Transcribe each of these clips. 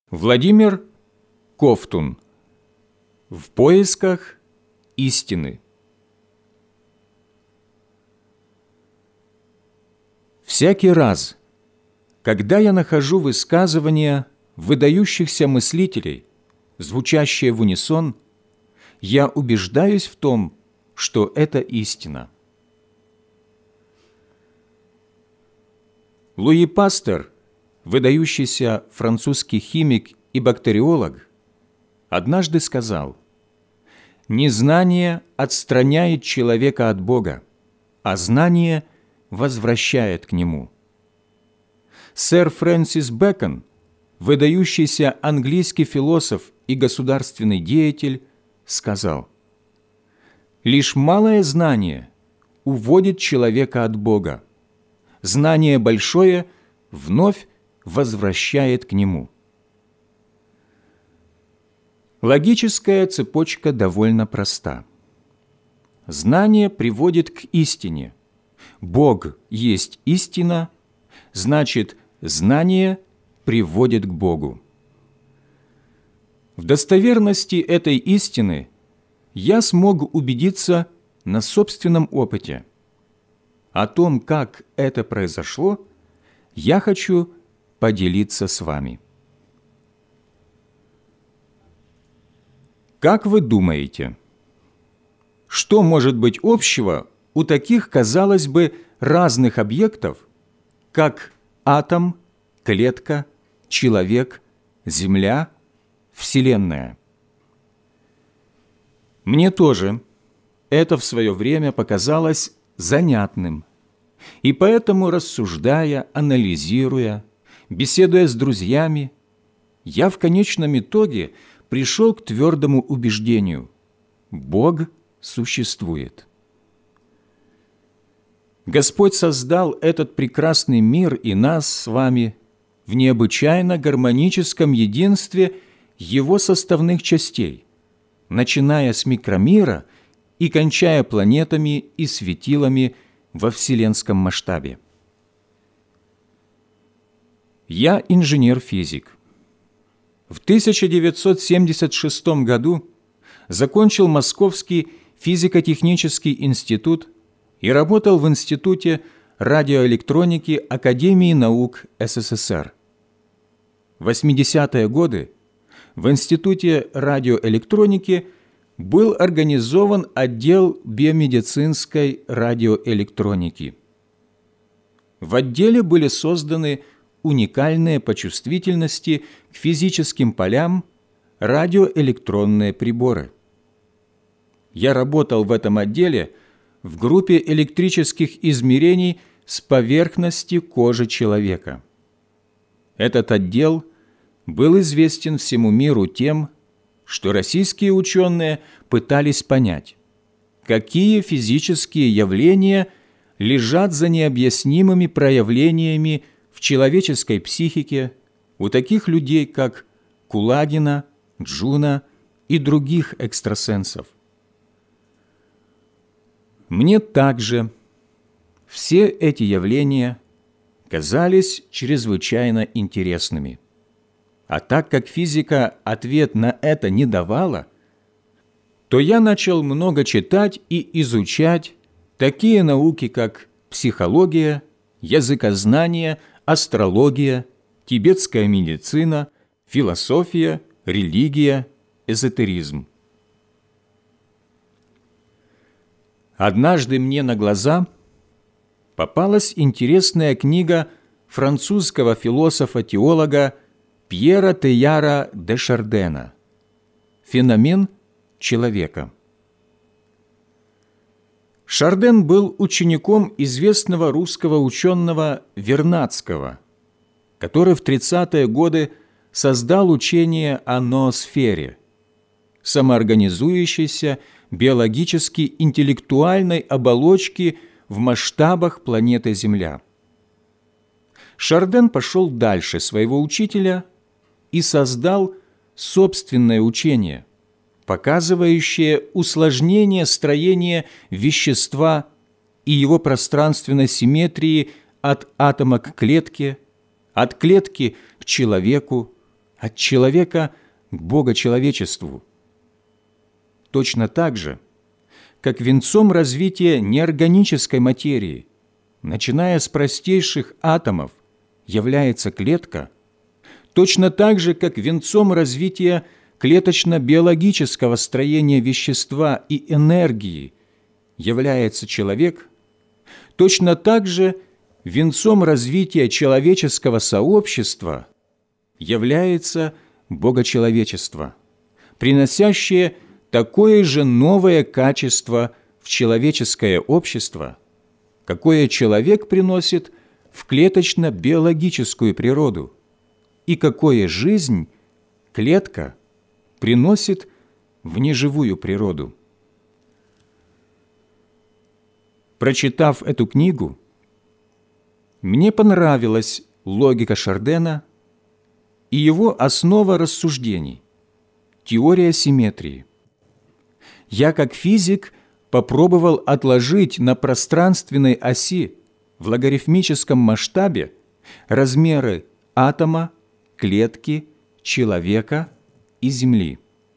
Владимир Ковтун. В поисках истины. Всякий раз, когда я нахожу высказывания выдающихся мыслителей, звучащие в унисон, я убеждаюсь в том, что это истина. Луи Пастер, выдающийся французский химик и бактериолог, однажды сказал: «Незнание отстраняет человека от Бога, а знание возвращает к Нему». Сэр Фрэнсис Бэкон, выдающийся английский философ и государственный деятель, сказал: «Лишь малое знание уводит человека от Бога. Знание большое вновь возвращает к Нему». Логическая цепочка довольно проста. Знание приводит к истине. Бог есть истина, значит, знание приводит к Богу. В достоверности этой истины я смог убедиться на собственном опыте. О том, как это произошло, я хочу поделиться с вами. Как вы думаете, что может быть общего у таких, казалось бы, разных объектов, как атом, клетка, человек, Земля, Вселенная? Мне тоже это в свое время показалось занятным, и поэтому, рассуждая, анализируя, беседуя с друзьями, я в конечном итоге пришел к твердому убеждению: Бог существует. Господь создал этот прекрасный мир и нас с вами в необычайно гармоническом единстве его составных частей, начиная с микромира и кончая планетами и светилами во вселенском масштабе. Я инженер-физик. В 1976 году закончил Московский физико-технический институт и работал в Институте радиоэлектроники Академии наук СССР. В 80-е годы в Институте радиоэлектроники был организован отдел биомедицинской радиоэлектроники. В отделе были созданы уникальные по чувствительности к физическим полям радиоэлектронные приборы. Я работал в этом отделе в группе электрических измерений с поверхности кожи человека. Этот отдел был известен всему миру тем, что российские ученые пытались понять, какие физические явления лежат за необъяснимыми проявлениями в человеческой психике у таких людей, как Кулагина, Джуна и других экстрасенсов. Мне также все эти явления казались чрезвычайно интересными. А так как физика ответ на это не давала, то я начал много читать и изучать такие науки, как психология, языкознание, астрология, тибетская медицина, философия, религия, эзотеризм. Однажды мне на глаза попалась интересная книга французского философа-теолога Пьера Тейяра де Шардена «Феномен человека». Шарден был учеником известного русского ученого Вернадского, который в 30-е годы создал учение о ноосфере, самоорганизующейся биологически-интеллектуальной оболочке в масштабах планеты Земля. Шарден пошел дальше своего учителя и создал собственное учение, показывающее усложнение строения вещества и его пространственной симметрии от атома к клетке, от клетки к человеку, от человека к богочеловечеству. Точно так же, как венцом развития неорганической материи, начиная с простейших атомов, является клетка, точно так же, как венцом развития клеточно-биологического строения вещества и энергии является человек, точно так же венцом развития человеческого сообщества является богочеловечество, приносящее такое же новое качество в человеческое общество, какое человек приносит в клеточно-биологическую природу, и какое жизнь клетка приносит в неживую природу. Прочитав эту книгу, мне понравилась логика Шардена и его основа рассуждений – теория симметрии. Я, как физик, попробовал отложить на пространственной оси в логарифмическом масштабе размеры атома, клетки, человека и Земли.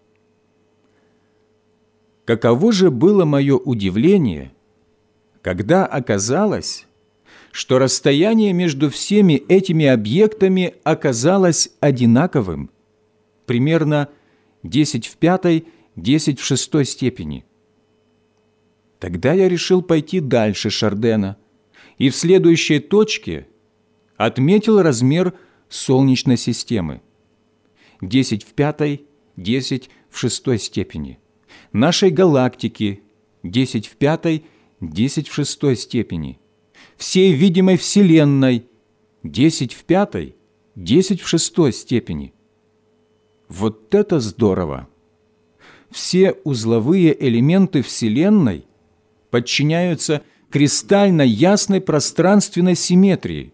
Каково же было мое удивление, когда оказалось, что расстояние между всеми этими объектами оказалось одинаковым, примерно 10 в пятой, 10 в шестой степени. Тогда я решил пойти дальше Шардена и в следующей точке отметил размер Солнечной системы – 10 в пятой, 10 в шестой степени, нашей галактики – 10 в пятой, 10 в шестой степени, всей видимой Вселенной – 10 в пятой, 10 в шестой степени. Вот это здорово! Все узловые элементы Вселенной подчиняются кристально ясной пространственной симметрии.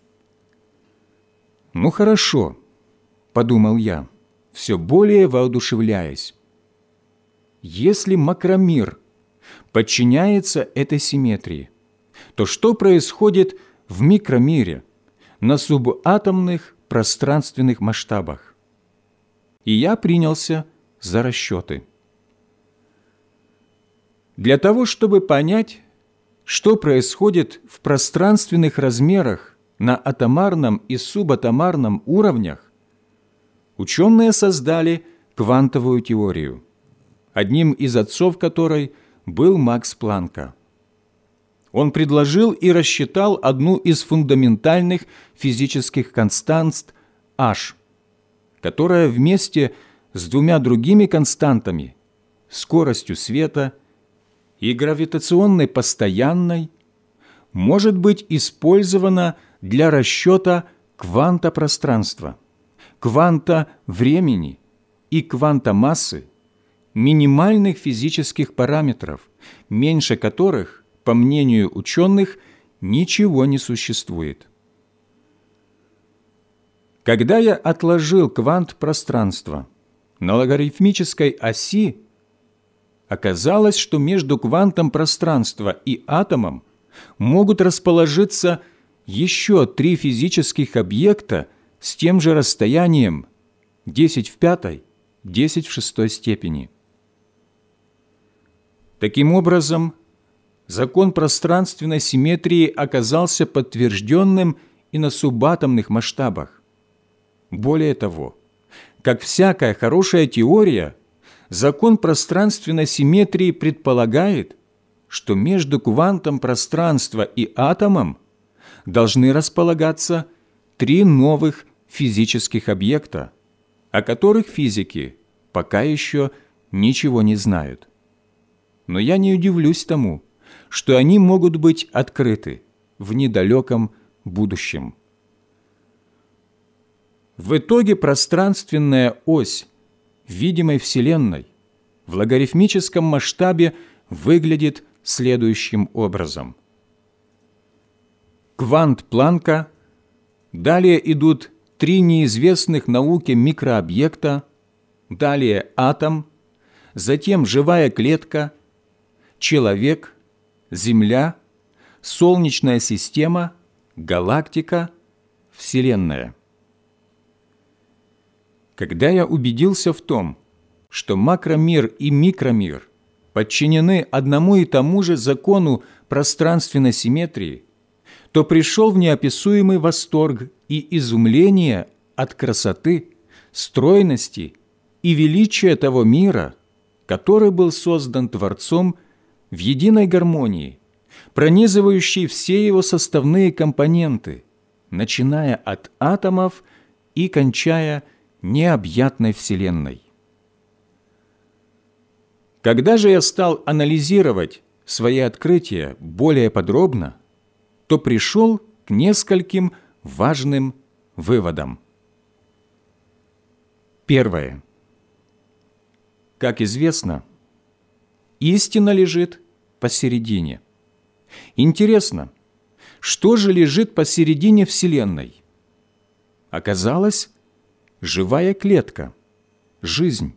«Ну хорошо», – подумал я, все более воодушевляясь. Если макромир подчиняется этой симметрии, то что происходит в микромире на субатомных пространственных масштабах? И я принялся за расчеты. Для того, чтобы понять, что происходит в пространственных размерах на атомарном и субатомарном уровнях, ученые создали квантовую теорию, одним из отцов которой был Макс Планка. Он предложил и рассчитал одну из фундаментальных физических констант H, которая вместе с двумя другими константами – скоростью света и гравитационной постоянной – может быть использована для расчета кванта пространства, кванта времени и кванта массы, минимальных физических параметров, меньше которых, по мнению ученых, ничего не существует. Когда я отложил квант пространства на логарифмической оси, оказалось, что между квантом пространства и атомом могут расположиться еще 3 физических объекта с тем же расстоянием 10 в пятой, 10 в шестой степени. Таким образом, закон пространственной симметрии оказался подтвержденным и на субатомных масштабах. Более того, как всякая хорошая теория, закон пространственной симметрии предполагает, что между квантом пространства и атомом должны располагаться 3 новых физических объекта, о которых физики пока еще ничего не знают. Но я не удивлюсь тому, что они могут быть открыты в недалеком будущем. В итоге пространственная ось видимой Вселенной в логарифмическом масштабе выглядит следующим образом. Квант Планка, далее идут 3 неизвестных науке микрообъекта, далее атом, затем живая клетка, человек, Земля, Солнечная система, галактика, Вселенная. Когда я убедился в том, что макромир и микромир подчинены одному и тому же закону пространственной симметрии, то пришел в неописуемый восторг и изумление от красоты, стройности и величия того мира, который был создан Творцом в единой гармонии, пронизывающей все его составные компоненты, начиная от атомов и кончая необъятной Вселенной. Когда же я стал анализировать свои открытия более подробно, то пришел к нескольким важным выводам. Первое. Как известно, истина лежит посередине. Интересно, что же лежит посередине Вселенной? Оказалось, живая клетка, жизнь.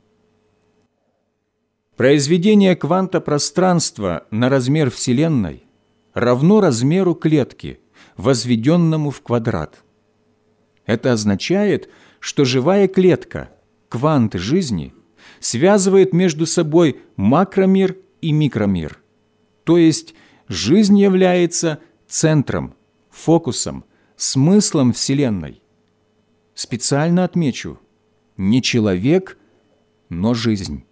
Произведение кванта пространства на размер Вселенной равно размеру клетки, возведенному в квадрат. Это означает, что живая клетка, квант жизни, связывает между собой макромир и микромир. То есть жизнь является центром, фокусом, смыслом Вселенной. Специально отмечу, не человек, но жизнь.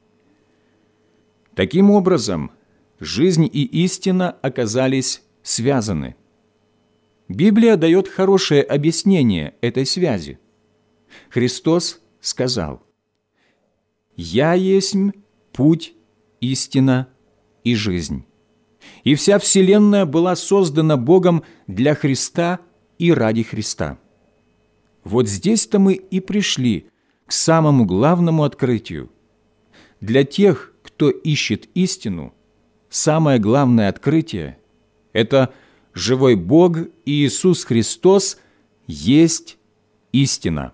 Таким образом, жизнь и истина оказались связаны. Библия дает хорошее объяснение этой связи. Христос сказал: «Я есмь путь, истина и жизнь». И вся Вселенная была создана Богом для Христа и ради Христа. Вот здесь-то мы и пришли к самому главному открытию. Для тех, кто ищет истину, самое главное открытие – это живой Бог и Иисус Христос есть истина.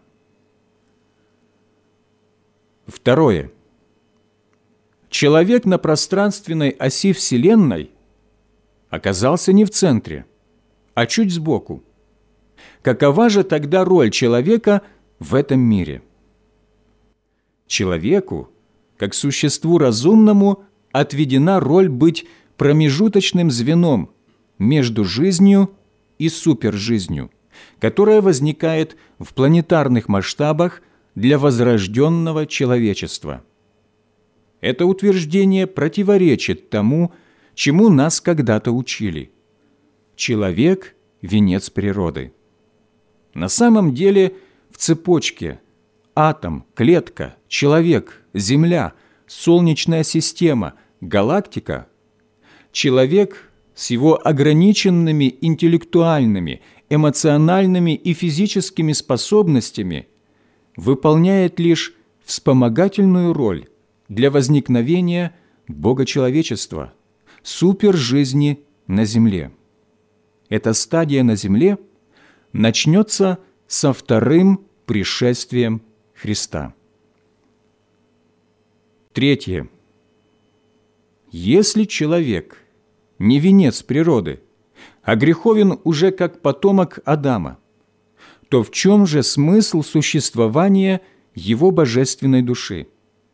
Второе. Человек на пространственной оси Вселенной оказался не в центре, а чуть сбоку. Какова же тогда роль человека в этом мире? Человеку, как существу разумному, отведена роль быть промежуточным звеном между жизнью и супержизнью, которая возникает в планетарных масштабах для возрожденного человечества. Это утверждение противоречит тому, чему нас когда-то учили. Человек – венец природы. На самом деле в цепочке атом, клетка, человек, Земля, Солнечная система, галактика человек с его ограниченными интеллектуальными, эмоциональными и физическими способностями выполняет лишь вспомогательную роль для возникновения богочеловечества, супержизни на Земле. Эта стадия на Земле начнется со вторым пришествием Христа. Третье. Если человек не венец природы, а греховен уже как потомок Адама, то в чем же смысл существования его божественной души?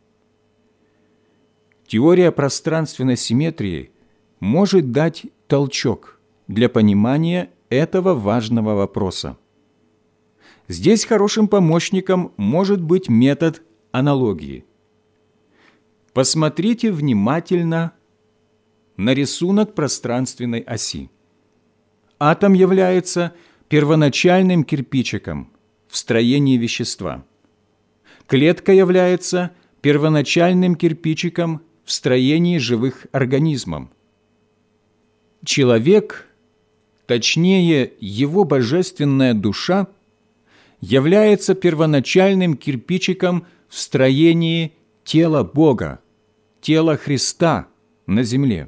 Теория пространственной симметрии может дать толчок для понимания этого важного вопроса. Здесь хорошим помощником может быть метод аналогии. Посмотрите внимательно на рисунок пространственной оси. Атом является первоначальным кирпичиком в строении вещества. Клетка является первоначальным кирпичиком в строении живых организмов. Человек, точнее его божественная душа, является первоначальным кирпичиком в строении тела Бога, тела Христа на земле.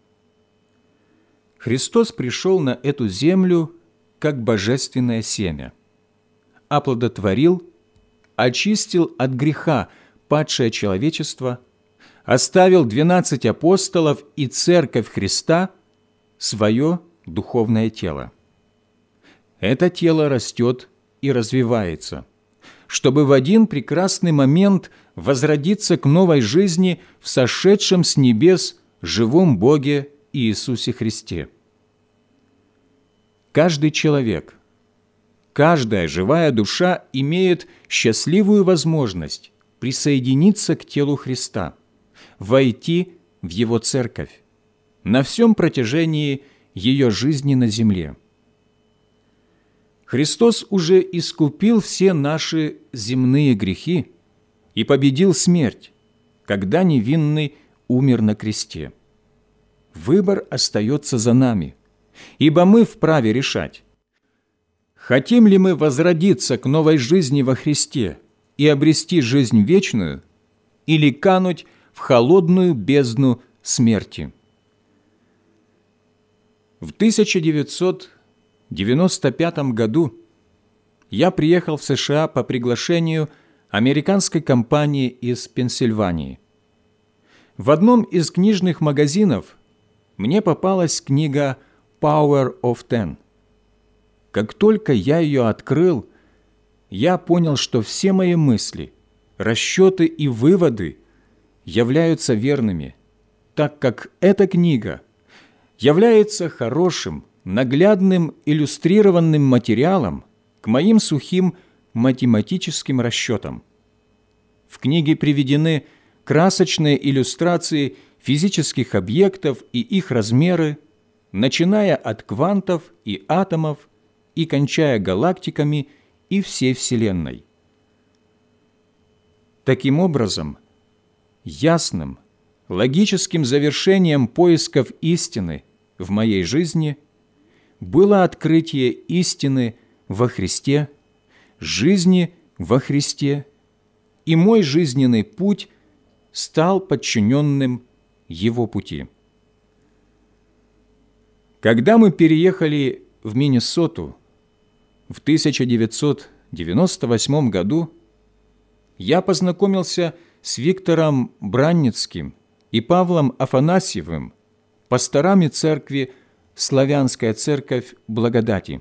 Христос пришел на эту землю как божественное семя, оплодотворил, очистил от греха падшее человечество, оставил 12 апостолов и Церковь Христа свое духовное тело. Это тело растет и развивается, чтобы в один прекрасный момент возродиться к новой жизни в сошедшем с небес живом Боге Иисусе Христе. Каждый человек, каждая живая душа имеет счастливую возможность присоединиться к телу Христа, войти в Его церковь на всем протяжении ее жизни на земле. Христос уже искупил все наши земные грехи и победил смерть, когда невинный умер на кресте. Выбор остается за нами, ибо мы вправе решать, хотим ли мы возродиться к новой жизни во Христе и обрести жизнь вечную, или кануть в холодную бездну смерти. В 1995 году я приехал в США по приглашению американской компании из Пенсильвании. В одном из книжных магазинов мне попалась книга «Power of Ten». Как только я ее открыл, я понял, что все мои мысли, расчеты и выводы являются верными, так как эта книга является хорошим, наглядным, иллюстрированным материалом к моим сухим математическим расчетам. В книге приведены красочные иллюстрации физических объектов и их размеры, начиная от квантов и атомов и кончая галактиками и всей Вселенной. Таким образом, ясным, логическим завершением поисков истины в моей жизни было открытие истины во Христе, жизни во Христе, и мой жизненный путь стал подчиненным Его пути. Когда мы переехали в Миннесоту в 1998 году, я познакомился с Виктором Бранницким и Павлом Афанасьевым, пасторами церкви «Славянская церковь благодати».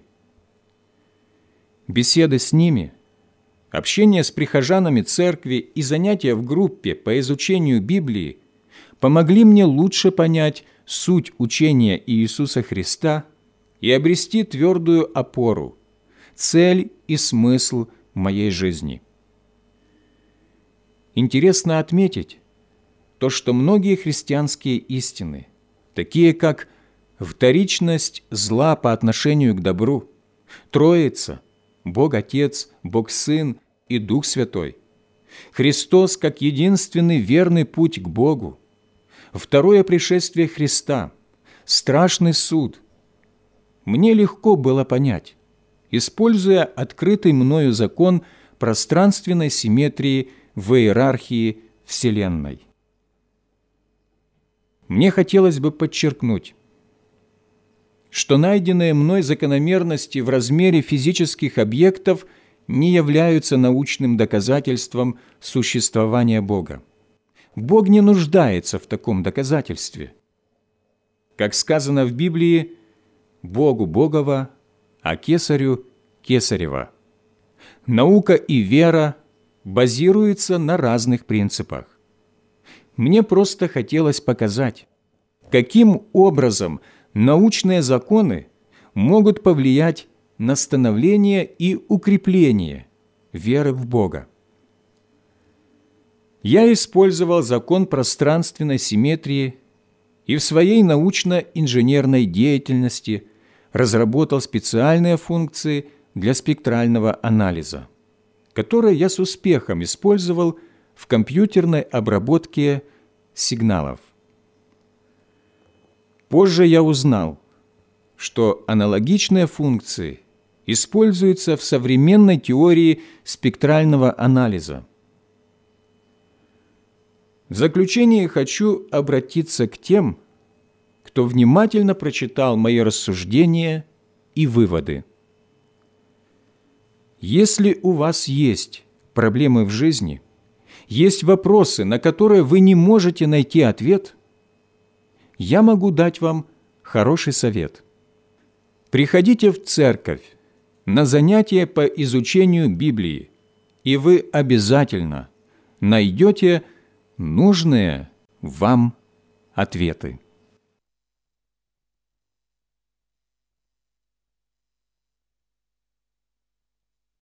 Беседы с ними, общение с прихожанами церкви и занятия в группе по изучению Библии помогли мне лучше понять суть учения Иисуса Христа и обрести твердую опору, цель и смысл моей жизни. Интересно отметить то, что многие христианские истины, такие как вторичность зла по отношению к добру, Троица, Бог Отец, Бог Сын и Дух Святой, Христос как единственный верный путь к Богу, второе пришествие Христа, страшный суд, мне легко было понять, используя открытый мною закон пространственной симметрии в иерархии Вселенной. Мне хотелось бы подчеркнуть, что найденные мной закономерности в размере физических объектов не являются научным доказательством существования Бога. Бог не нуждается в таком доказательстве. Как сказано в Библии, «Богу Богова, а Кесарю Кесарева». Наука и вера базируются на разных принципах. Мне просто хотелось показать, каким образом научные законы могут повлиять на становление и укрепление веры в Бога. Я использовал закон пространственной симметрии и в своей научно-инженерной деятельности разработал специальные функции для спектрального анализа, которые я с успехом использовал в компьютерной обработке сигналов. Позже я узнал, что аналогичные функции используются в современной теории спектрального анализа. В заключение хочу обратиться к тем, кто внимательно прочитал мои рассуждения и выводы. Если у вас есть проблемы в жизни, есть вопросы, на которые вы не можете найти ответ, я могу дать вам хороший совет. Приходите в церковь на занятия по изучению Библии и вы обязательно найдете нужные вам ответы.